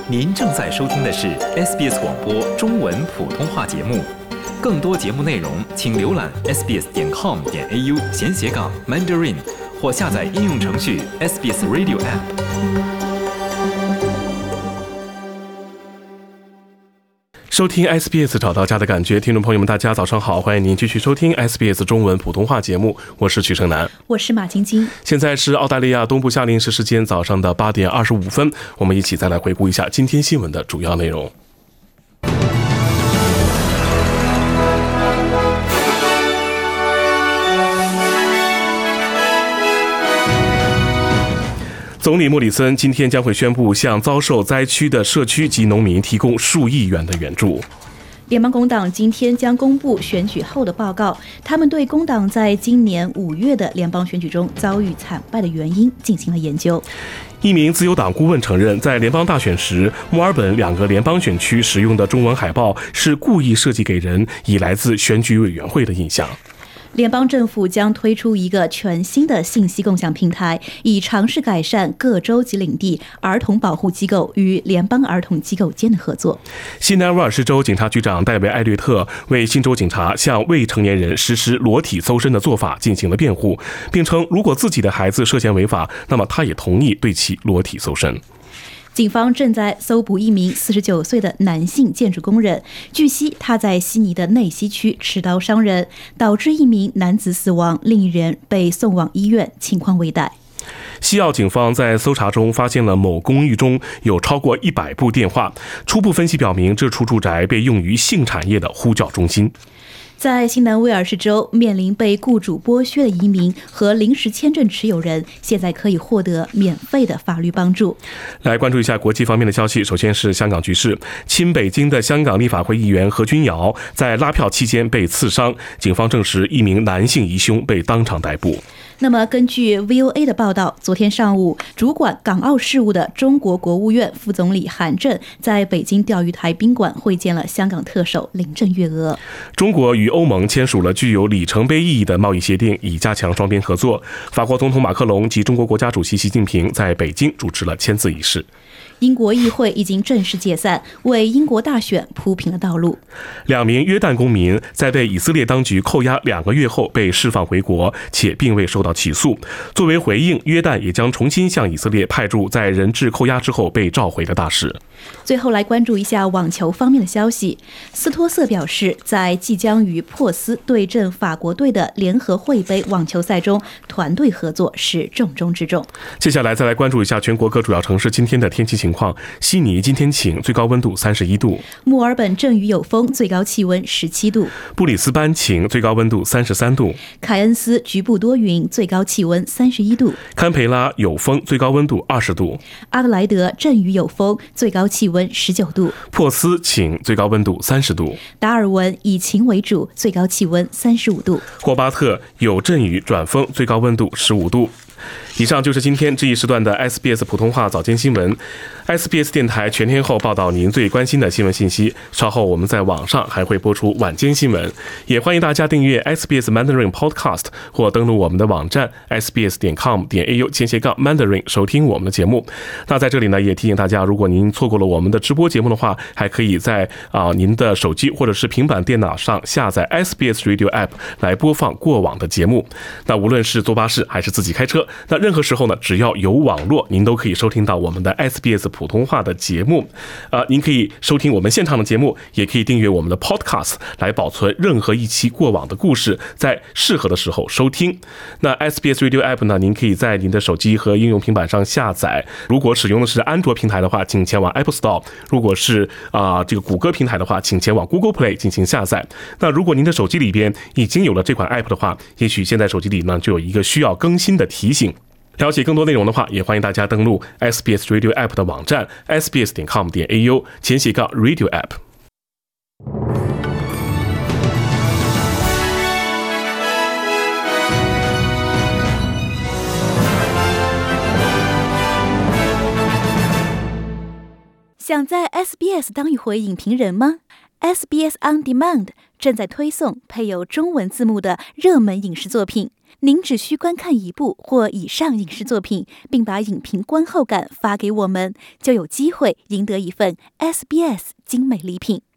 您正在收听的是 SBS 广播中文普通话节目。更多节目内容，请浏览 sbs.com.au/Mandarin 或下载应用程序 SBS Radio App。 收听 SBS 找到家的感觉，听众朋友们大家早上好，欢迎您继续收听 SBS 中文普通话节目，我是曲胜男， 我是马晶晶。 现在是澳大利亚东部夏令时时间早上的8点25分，我们一起再来回顾一下今天新闻的主要内容。总理莫里森今天将会宣布向遭受灾区的社区及农民提供数亿元的援助。 联邦工党今天将公布选举后的报告，他们对工党在今年5月的联邦选举中遭遇惨败的原因进行了研究。 一名自由党顾问承认，在联邦大选时，墨尔本2个联邦选区使用的中文海报是故意设计给人以来自选举委员会的印象。 联邦政府将推出一个全新的信息共享平台，以尝试改善各州及领地儿童保护机构与联邦儿童机构间的合作。 西南威尔士州警察局长戴维·艾略特为新州警察向未成年人实施裸体搜身的做法进行了辩护，并称如果自己的孩子涉嫌违法，那么他也同意对其裸体搜身。 警方正在搜捕一名49岁的男性建筑工人，据悉他在悉尼的内西区持刀伤人，导致一名男子死亡，另一人被送往医院，情况危殆。 西澳警方在搜查中发现了某公寓中有超过100部电话，初步分析表明这处住宅被用于性产业的呼叫中心。 在新南威尔士州，面临被雇主剥削的移民和临时签证持有人现在可以获得免费的法律帮助。 来关注一下国际方面的消息，首先是香港局势。亲北京的香港立法会议员何君尧在拉票期间被刺伤，警方证实一名男性疑凶被当场逮捕。 那么根据 VOA 的报道，昨天上午，主管港澳事务的中国国务院副总理韩正在北京钓鱼台宾馆会见了香港特首林郑月娥。 中国与欧盟签署了具有里程碑意义的贸易协定，以加强双边合作。法国总统马克龙及中国国家主席习近平在北京主持了签字仪式。 英国议会已经正式解散，为英国大选铺平了道路。 2名约旦公民在被以色列当局扣押2个月后被释放回国，且并未受到起诉。作为回应，约旦也将重新向以色列派驻在人质扣押之后被召回的大使。 最后来关注一下网球方面的消息。斯托瑟表示，在即将与珀斯对阵法国队的联合会杯网球赛中，团队合作是重中之重。 接下来再来关注一下全国各主要城市今天的天气情况。悉尼今天晴，最高温度31度； 墨尔本阵雨有风，最高气温17度； 布里斯班晴，最高温度33度； 凯恩斯局部多云，最高气温31度； 堪培拉有风，最高温度20度； 阿德莱德阵雨有风，最高气温19度； 珀斯晴，最高温度30度； 达尔文以晴为主，最高气温35度； 霍巴特有阵雨转风，最高温度15度。以上就是今天这一时段的 SBS 普通话早间新闻。SBS 电台全天候报道您最关心的新闻信息，稍后我们在网上还会播出晚间新闻，也欢迎大家订阅 SBS Mandarin Podcast 或登录我们的网站 sbs.com.au/Mandarin 收听我们的节目。那在这里呢，也提醒大家，如果您错过了我们的直播节目的话，还可以在您的手机或者是平板电脑上下载 SBS Radio App 来播放过往的节目。那无论是坐巴士还是自己开车，那任何时候呢，只要有网络，您都可以收听到我们的 SBS 普通话的节目。您可以收听我们现场的节目，也可以订阅我们的 Podcast 来保存任何一期过往的故事，在适合的时候收听。那 SBS Radio App 呢，您可以在您的手机和应用平板上下载。如果使用的是安卓平台的话，请前往 Apple Store； 如果是这个谷歌平台的话，请前往 Google Play 进行下载。那如果您的手机里边已经有了这款 App 的话，也许现在手机里呢就有一个需要更新的提醒。了解更多内容的话，也欢迎大家登录 SBS Radio App 的网站 sbs.com.au/Radio App。 想在 SBS 当一回影评人吗？ SBS On Demand 正在推送配有中文字幕的热门影视作品。 您只需观看一部或以上影视作品，并把影评观后感发给我们，就有机会赢得一份 SBS 精美礼品。